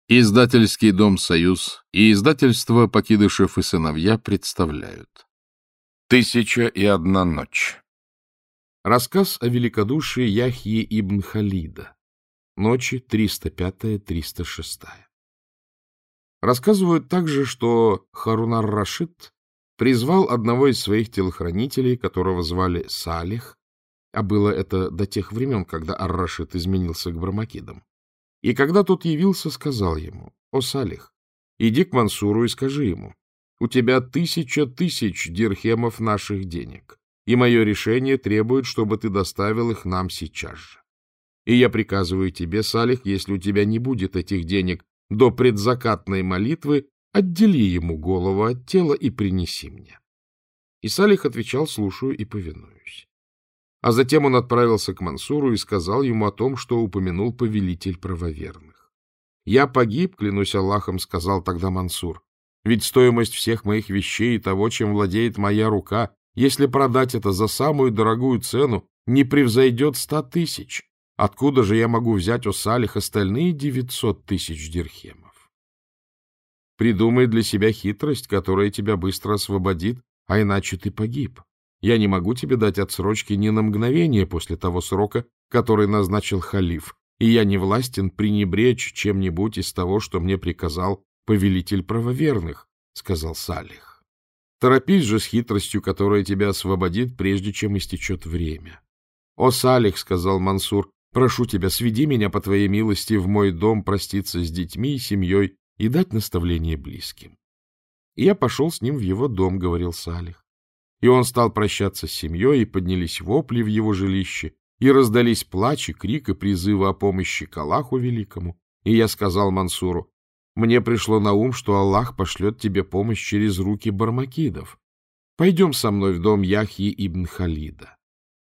Издательский дом «Союз» и издательство «Покидышев и сыновья» представляют. 1001 ночь. Рассказ о великодушии Яхьи ибн Халида. Ночи 305-306. Рассказывают также, что Харун ар-Рашид призвал одного из своих телохранителей, которого звали Салих, а было это до тех времен, когда ар-Рашид изменился к бармакидам. И когда тот явился, сказал ему: «О, Салих, иди к Мансуру и скажи ему: у тебя 1000 тысяч дирхемов наших денег, и мое решение требует, чтобы ты доставил их нам сейчас же. И я приказываю тебе, Салих, если у тебя не будет этих денег до предзакатной молитвы, отдели ему голову от тела и принеси мне». И Салих отвечал: «Слушаю и повинуюсь». А затем он отправился к Мансуру и сказал ему о том, что упомянул повелитель правоверных. «Я погиб, клянусь Аллахом», — сказал тогда Мансур, «ведь стоимость всех моих вещей и того, чем владеет моя рука, если продать это за самую дорогую цену, не превзойдет 100 тысяч. Откуда же я могу взять, о Салих, остальные 900 тысяч дирхемов? Придумай для себя хитрость, которая тебя быстро освободит, а иначе ты погиб. Я не могу тебе дать отсрочки ни на мгновение после того срока, который назначил халиф, и я не властен пренебречь чем-нибудь из того, что мне приказал повелитель правоверных», — сказал Салих. «Торопись же с хитростью, которая тебя освободит, прежде чем истечет время». «О, Салих», — сказал Мансур, — «прошу тебя, сведи меня по твоей милости в мой дом проститься с детьми и семьей и дать наставление близким». «И я пошел с ним в его дом», — говорил Салих. И он стал прощаться с семьей, и поднялись вопли в его жилище, и раздались плач и крик, и призывы о помощи к Аллаху Великому. И я сказал Мансуру: «Мне пришло на ум, что Аллах пошлет тебе помощь через руки бармакидов. Пойдем со мной в дом Яхьи ибн Халида».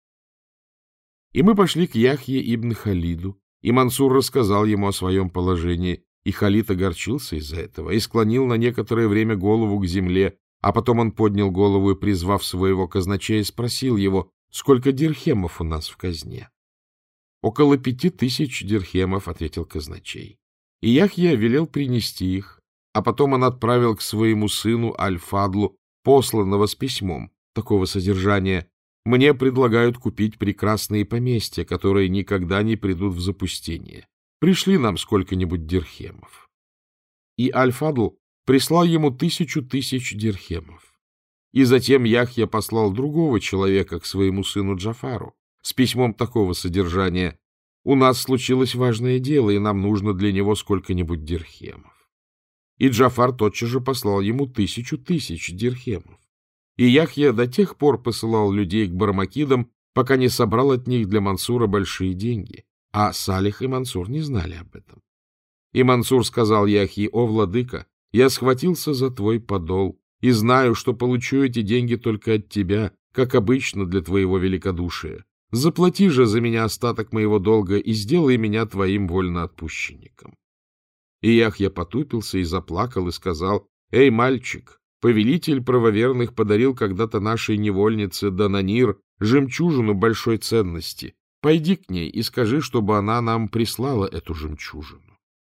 И мы пошли к Яхье ибн Халиду, и Мансур рассказал ему о своем положении, и Халид огорчился из-за этого и склонил на некоторое время голову к земле. А потом он поднял голову и, призвав своего казначея, спросил его: «Сколько дирхемов у нас в казне?» «Около 5000 дирхемов», — ответил казначей. И Яхья велел принести их, а потом он отправил к своему сыну Аль-Фадлу посланного с письмом такого содержания: «Мне предлагают купить прекрасные поместья, которые никогда не придут в запустение. Пришли нам сколько-нибудь дирхемов». И Аль-Фадл прислал ему 1000 тысяч дирхемов. И затем Яхья послал другого человека к своему сыну Джафару с письмом такого содержания: «У нас случилось важное дело, и нам нужно для него сколько-нибудь дирхемов». И Джафар тотчас же послал ему 1000 тысяч дирхемов. И Яхья до тех пор посылал людей к бармакидам, пока не собрал от них для Мансура большие деньги, а Салих и Мансур не знали об этом. И Мансур сказал Яхье: «О, владыка, я схватился за твой подол и знаю, что получу эти деньги только от тебя, как обычно для твоего великодушия. Заплати же за меня остаток моего долга и сделай меня твоим вольноотпущенником». И Яхья потупился и заплакал и сказал: «Эй, мальчик, повелитель правоверных подарил когда-то нашей невольнице Дананир жемчужину большой ценности. Пойди к ней и скажи, чтобы она нам прислала эту жемчужину».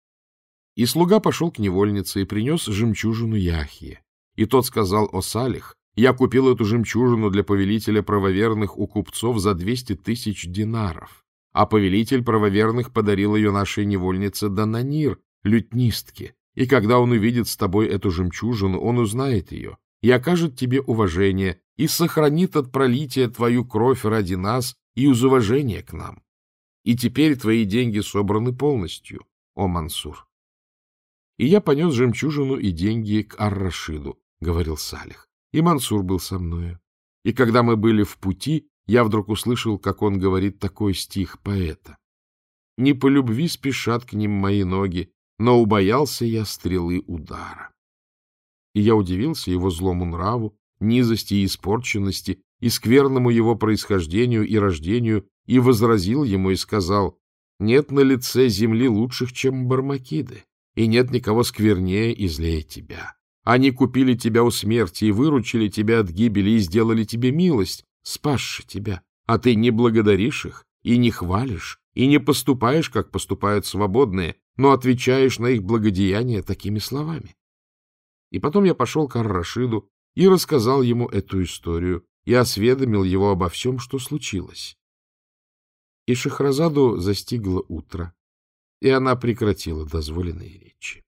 И слуга пошел к невольнице и принес жемчужину Яхье. И тот сказал: «О, Салих, я купил эту жемчужину для повелителя правоверных у купцов за 200 тысяч динаров, а повелитель правоверных подарил ее нашей невольнице Дананир, лютнистке, и когда он увидит с тобой эту жемчужину, он узнает ее и окажет тебе уважение, и сохранит от пролития твою кровь ради нас и из уважения к нам. И теперь твои деньги собраны полностью, о Мансур». «И я понес жемчужину и деньги к ар-Рашиду», — говорил Салих, — «и Мансур был со мною. И когда мы были в пути, я вдруг услышал, как он говорит такой стих поэта: «Не по любви спешат к ним мои ноги, но убоялся я стрелы удара». И я удивился его злому нраву, низости и испорченности, и скверному его происхождению и рождению, и возразил ему и сказал: «Нет на лице земли лучших, чем бармакиды, и нет никого сквернее и злее тебя. Они купили тебя у смерти и выручили тебя от гибели и сделали тебе милость, спасши тебя, а ты не благодаришь их и не хвалишь и не поступаешь, как поступают свободные, но отвечаешь на их благодеяния такими словами. И потом я пошел к ар-Рашиду и рассказал ему эту историю и осведомил его обо всем, что случилось. И Шахразаду застигло утро, и она прекратила дозволенные речи.